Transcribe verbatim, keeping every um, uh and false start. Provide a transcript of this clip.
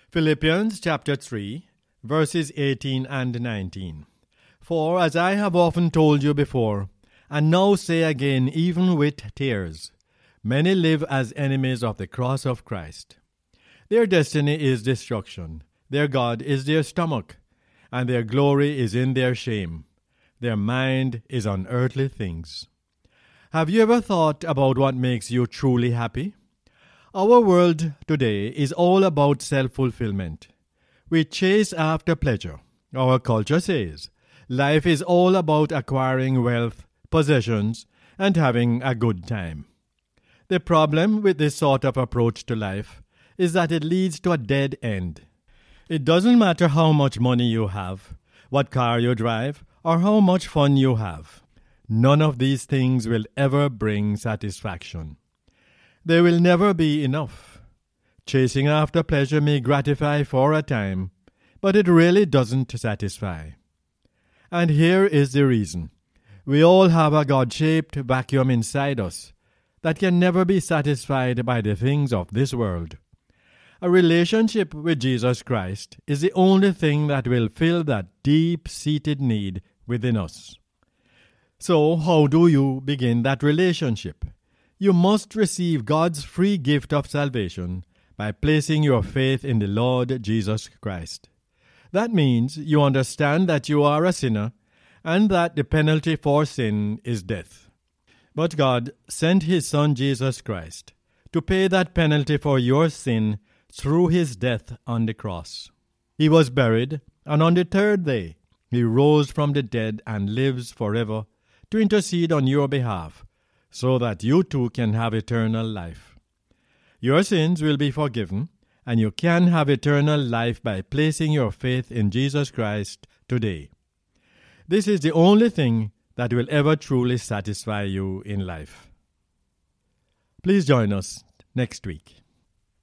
Philippians chapter three, verses eighteen and nineteen. For as I have often told you before, and now say again even with tears, many live as enemies of the cross of Christ. Their destiny is destruction, their God is their stomach, and their glory is in their shame. Their mind is on earthly things. Have you ever thought about what makes you truly happy? Our world today is all about self-fulfillment. We chase after pleasure. Our culture says life is all about acquiring wealth, possessions, and having a good time. The problem with this sort of approach to life is that it leads to a dead end. It doesn't matter how much money you have, what car you drive, or how much fun you have. None of these things will ever bring satisfaction. There will never be enough. Chasing after pleasure may gratify for a time, but it really doesn't satisfy. And here is the reason. We all have a God-shaped vacuum inside us that can never be satisfied by the things of this world. A relationship with Jesus Christ is the only thing that will fill that deep-seated need within us. So, how do you begin that relationship? You must receive God's free gift of salvation by placing your faith in the Lord Jesus Christ. That means you understand that you are a sinner and that the penalty for sin is death. But God sent His Son Jesus Christ to pay that penalty for your sin through His death on the cross. He was buried, and on the third day He rose from the dead and lives forever to intercede on your behalf, so that you too can have eternal life. Your sins will be forgiven, and you can have eternal life by placing your faith in Jesus Christ today. This is the only thing that will ever truly satisfy you in life. Please join us next week.